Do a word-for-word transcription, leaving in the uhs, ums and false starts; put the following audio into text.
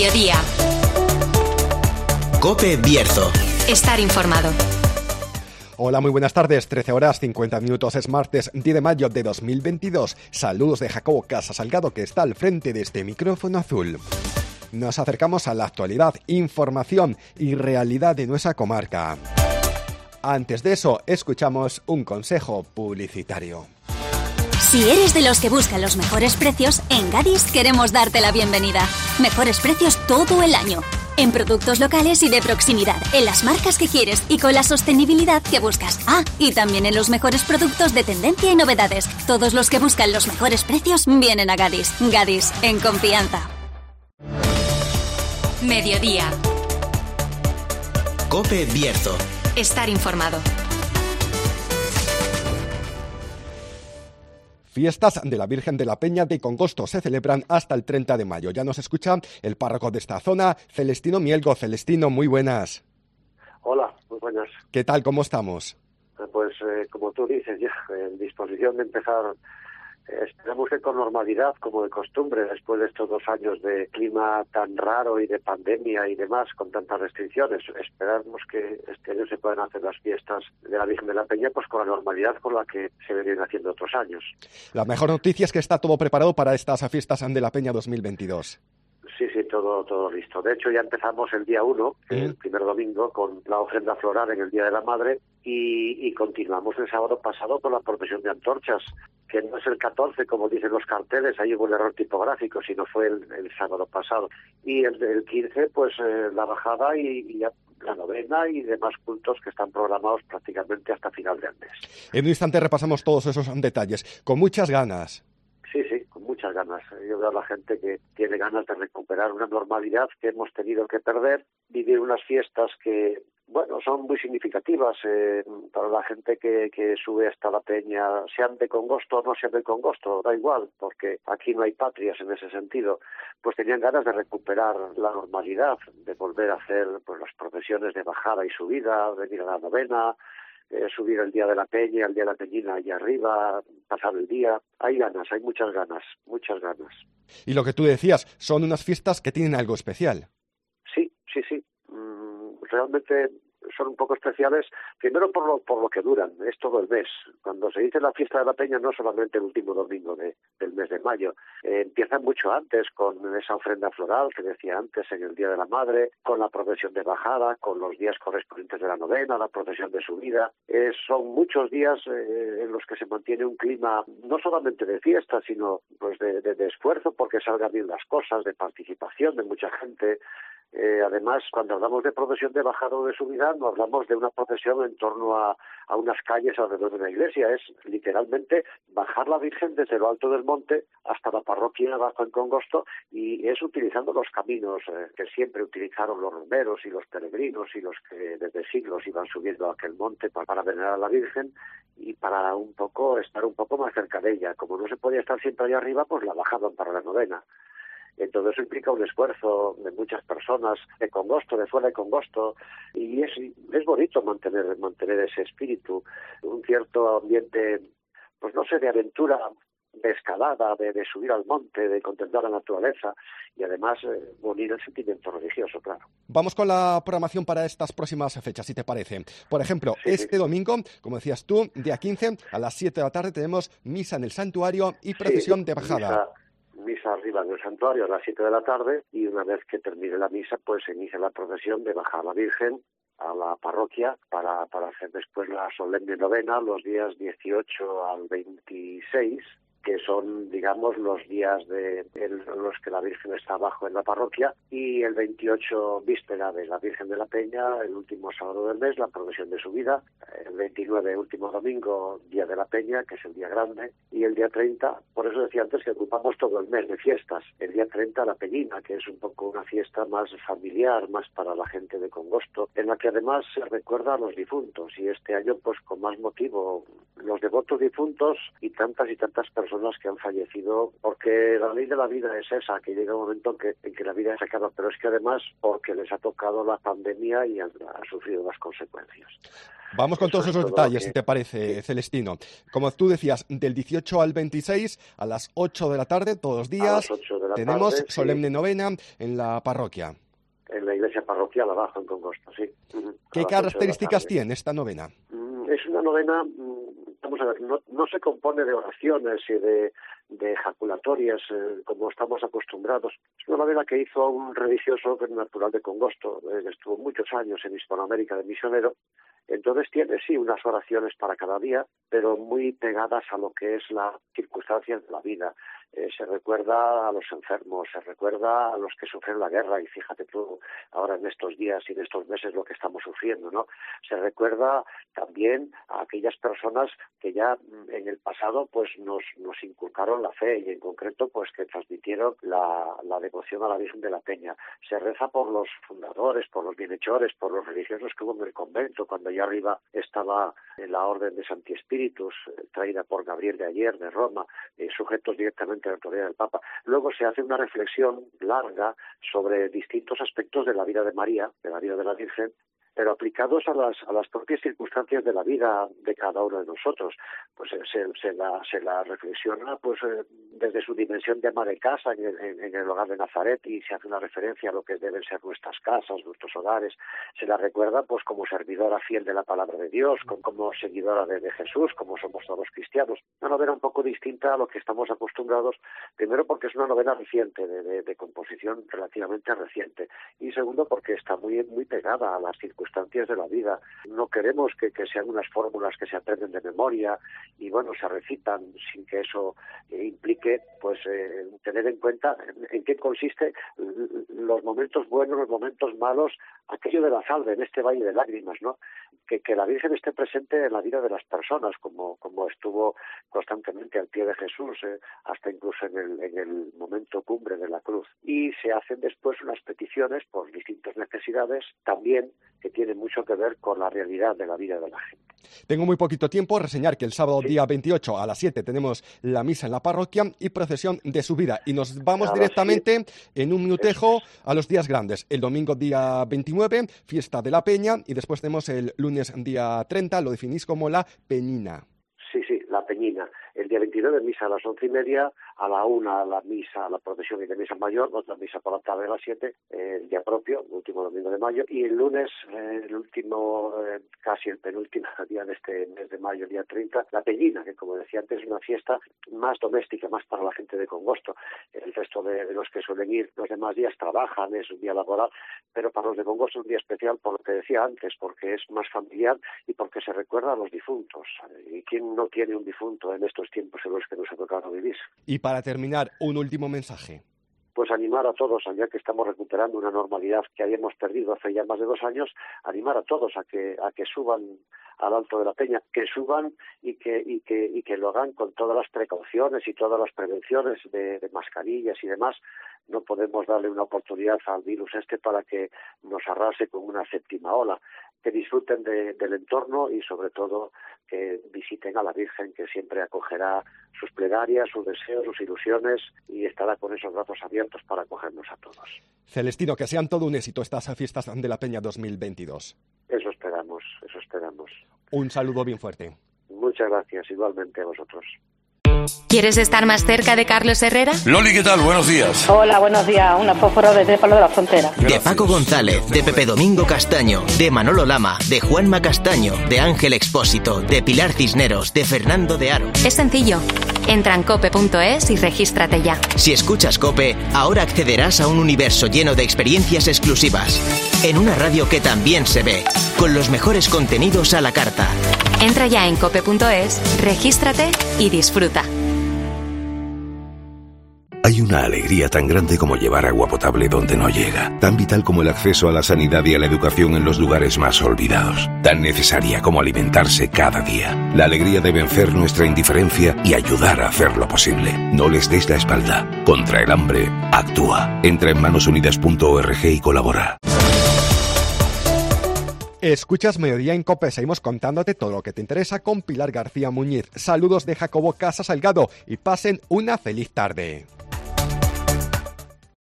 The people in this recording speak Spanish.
Mediodía. COPE Bierzo. Estar informado. Hola, muy buenas tardes. trece horas cincuenta minutos, es martes diez de mayo de dos mil veintidós. Saludos de Jacobo Casasalgado, que está al frente de este micrófono azul. Nos acercamos a la actualidad, información y realidad de nuestra comarca. Antes de eso, escuchamos un consejo publicitario. Si eres de los que buscan los mejores precios, en Gadis queremos darte la bienvenida. Mejores precios todo el año. En productos locales y de proximidad, en las marcas que quieres y con la sostenibilidad que buscas. Ah, y también en los mejores productos de tendencia y novedades. Todos los que buscan los mejores precios vienen a Gadis. Gadis, en confianza. Mediodía. COPE Bierzo. Estar informado. Fiestas de la Virgen de la Peña de Congosto se celebran hasta el treinta de mayo. Ya nos escucha el párroco de esta zona, Celestino Mielgo. Celestino, muy buenas. Hola, muy buenas. ¿Qué tal? ¿Cómo estamos? Pues eh, como tú dices, ya en disposición de empezar, eh, esperamos que con normalidad, como de costumbre, después de estos dos años de clima tan raro y de pandemia y demás, con tantas restricciones, esperamos que este año se puedan hacer las fiestas de la Virgen de la Peña pues con la normalidad con la que se venían haciendo otros años. La mejor noticia es que está todo preparado para estas fiestas de la Peña dos mil veintidós. Sí, sí, todo todo listo. De hecho, ya empezamos el día uno, ¿Mm? el primer domingo, con la ofrenda floral en el Día de la Madre y, y continuamos el sábado pasado con la procesión de antorchas, que no es el catorce, como dicen los carteles, ahí hubo un error tipográfico, sino fue el, el sábado pasado. Y el, el quince, pues eh, la bajada y, y ya la novena y demás cultos que están programados prácticamente hasta final del mes. En un instante repasamos todos esos detalles, con muchas ganas. Sí, sí, con muchas ganas. Yo veo a la gente que tiene ganas de recuperar una normalidad que hemos tenido que perder, vivir unas fiestas que, bueno, son muy significativas eh, para la gente que, que sube hasta la Peña, sean de Congosto o no sean de Congosto, da igual, porque aquí no hay patrias en ese sentido. Pues tenían ganas de recuperar la normalidad, de volver a hacer pues las procesiones de bajada y subida, venir a la novena, Eh, subir el día de la Peña, el día de la Peñina allá arriba, pasar el día. Hay ganas, hay muchas ganas, muchas ganas. Y lo que tú decías, son unas fiestas que tienen algo especial. Sí, sí, sí. Mm, realmente son un poco especiales, primero por lo por lo que duran, es todo el mes. Cuando se dice la fiesta de la Peña no solamente el último domingo de, del mes de mayo, eh, empiezan mucho antes con esa ofrenda floral que decía antes en el Día de la Madre, con la procesión de bajada, con los días correspondientes de la novena, la procesión de subida. Eh, son muchos días eh, en los que se mantiene un clima no solamente de fiesta, sino pues de, de, de esfuerzo porque salgan bien las cosas, de participación de mucha gente. Eh, además, cuando hablamos de procesión de bajada o de subida, no hablamos de una procesión en torno a, a unas calles alrededor de la iglesia, es literalmente bajar la Virgen desde lo alto del monte hasta la parroquia abajo en Congosto, y es utilizando los caminos eh, que siempre utilizaron los romeros y los peregrinos y los que desde siglos iban subiendo a aquel monte para, para venerar a la Virgen y para un poco estar un poco más cerca de ella. Como no se podía estar siempre allá arriba, pues la bajaban para la novena. Entonces eso implica un esfuerzo de muchas personas, de Congosto, de fuera de Congosto, y es, es bonito mantener mantener ese espíritu, un cierto ambiente, pues no sé, de aventura, de escalada, de, de subir al monte, de contemplar la naturaleza y además eh, unir el sentimiento religioso, claro. Vamos con la programación para estas próximas fechas, si te parece. Por ejemplo, sí, este sí. domingo, como decías tú, día quince, a las siete de la tarde tenemos misa en el santuario y procesión sí, de bajada. Misa. Misa arriba en el santuario a las siete de la tarde y una vez que termine la misa pues se inicia la procesión de bajar la Virgen a la parroquia para, para hacer después la solemne novena los días dieciocho al veintiséis, que son, digamos, los días de en los que la Virgen está abajo en la parroquia, y el veintiocho, víspera de la Virgen de la Peña, el último sábado del mes, la procesión de subida, el veintinueve, último domingo, Día de la Peña, que es el día grande, y el día treinta, por eso decía antes que ocupamos todo el mes de fiestas, el día treinta la Peñina, que es un poco una fiesta más familiar, más para la gente de Congosto, en la que además se recuerda a los difuntos, y este año, pues con más motivo, los devotos difuntos y tantas y tantas personas personas que han fallecido, porque la ley de la vida es esa, que llega un momento en que, en que la vida se acaba, pero es que además porque les ha tocado la pandemia y han, han sufrido las consecuencias. Vamos con Eso todos esos todo detalles, que... si te parece, sí. Celestino. Como tú decías, del dieciocho al veintiséis, a las ocho de la tarde, todos los días, tenemos tarde, solemne sí. novena en la parroquia. En la iglesia parroquial abajo, en Congosto, sí. ¿Qué características tiene esta novena? Es una novena, vamos a ver, no, no se compone de oraciones y de, de ejaculatorias eh, como estamos acostumbrados. Es una novena que hizo un religioso natural de Congosto, eh, que estuvo muchos años en Hispanoamérica de misionero. Entonces tiene, sí, unas oraciones para cada día, pero muy pegadas a lo que es las circunstancias de la vida. Eh, se recuerda a los enfermos, se recuerda a los que sufren la guerra, y fíjate tú ahora en estos días y en estos meses lo que estamos sufriendo, ¿no? Se recuerda también a aquellas personas que ya en el pasado pues nos, nos inculcaron la fe, y en concreto pues que transmitieron la, la devoción a la Virgen de la Peña. Se reza por los fundadores, por los bienhechores, por los religiosos que hubo en el convento, cuando ya arriba estaba en la orden de Santi Spiritus, eh, traída por Gabriel de Ayer, de Roma, eh, sujetos directamente a la autoridad del Papa. Luego se hace una reflexión larga sobre distintos aspectos de la vida de María, de la vida de la Virgen, pero aplicados a las a las propias circunstancias de la vida de cada uno de nosotros. Pues se, se la se la reflexiona pues eh, desde su dimensión de ama de casa en el, en, en el hogar de Nazaret, y se hace una referencia a lo que deben ser nuestras casas, nuestros hogares. Se la recuerda pues como servidora fiel de la palabra de Dios, como, como seguidora de, de Jesús, como somos todos cristianos. Una novena un poco distinta a lo que estamos acostumbrados, primero porque es una novena reciente, de, de, de composición relativamente reciente, y segundo porque está muy muy pegada a las circunstancias de la vida. No queremos que, que sean unas fórmulas que se aprenden de memoria y bueno, se recitan sin que eso eh, implique pues eh, tener en cuenta en, en qué consiste los momentos buenos, los momentos malos, aquello de la salve en este valle de lágrimas, ¿no? Que, que la Virgen esté presente en la vida de las personas, como, como estuvo constantemente al pie de Jesús, eh, hasta incluso en el, en el momento cumbre de la cruz. Y se hacen después unas peticiones por distintas necesidades, también que tienen mucho que ver con la realidad de la vida de la gente. Tengo muy poquito tiempo. Reseñar que el sábado sí. día veintiocho a las siete tenemos la misa en la parroquia y procesión de subida, y nos vamos a directamente en un minutejo a los días grandes. El domingo día veintinueve, fiesta de la Peña, y después tenemos el lunes día treinta, lo definís como la Peñina. Sí, sí, la Peñina. El día veintinueve, misa a las once y media, a la una la misa, la procesión y de misa mayor, otra misa por la tarde a las siete, eh, el día propio, el último domingo de mayo, y el lunes, eh, el último, eh, casi el penúltimo día de este mes de mayo, día treinta, la Peñina, que como decía antes es una fiesta más doméstica, más para la gente de Congosto. El resto de, de los que suelen ir los demás días trabajan, es un día laboral, pero para los de Congosto es un día especial por lo que decía antes, porque es más familiar y porque se recuerda a los difuntos. ¿Y quién no tiene un difunto en estos tiempos en los que nos ha tocado vivir? Y para terminar, un último mensaje. Pues animar a todos, ya que estamos recuperando una normalidad que habíamos perdido hace ya más de dos años, animar a todos a que a que suban al Alto de la Peña, que suban y que y que y que lo hagan con todas las precauciones y todas las prevenciones de, de mascarillas y demás. No podemos darle una oportunidad al virus este para que nos arrase con una séptima ola. Que disfruten de, del entorno y sobre todo que visiten a la Virgen, que siempre acogerá sus plegarias, sus deseos, sus ilusiones, y estará con esos brazos abiertos para acogernos a todos. Celestino, que sean todo un éxito estas fiestas de la Peña dos mil veintidós. Eso esperamos, eso esperamos. Un saludo bien fuerte. Muchas gracias, igualmente a vosotros. ¿Quieres estar más cerca de Carlos Herrera? Loli, ¿qué tal? Buenos días. Hola, buenos días. Una fósforo desde Palo de la Frontera. De Paco González, de Pepe Domingo Castaño, de Manolo Lama, de Juanma Castaño, de Ángel Expósito, de Pilar Cisneros, de Fernando de Aro. Es sencillo. Entra en cope punto es y regístrate ya. Si escuchas COPE, ahora accederás a un universo lleno de experiencias exclusivas. En una radio que también se ve, con los mejores contenidos a la carta. Entra ya en cope punto es, regístrate y disfruta. Hay una alegría tan grande como llevar agua potable donde no llega, tan vital como el acceso a la sanidad y a la educación en los lugares más olvidados, tan necesaria como alimentarse cada día. La alegría de vencer nuestra indiferencia y ayudar a hacerlo posible. No les des la espalda. Contra el hambre, actúa. Entra en manos unidas punto org y colabora. Escuchas Mediodía en COPE, seguimos contándote todo lo que te interesa con Pilar García Muñiz. Saludos de Jacobo Casa Salgado y pasen una feliz tarde.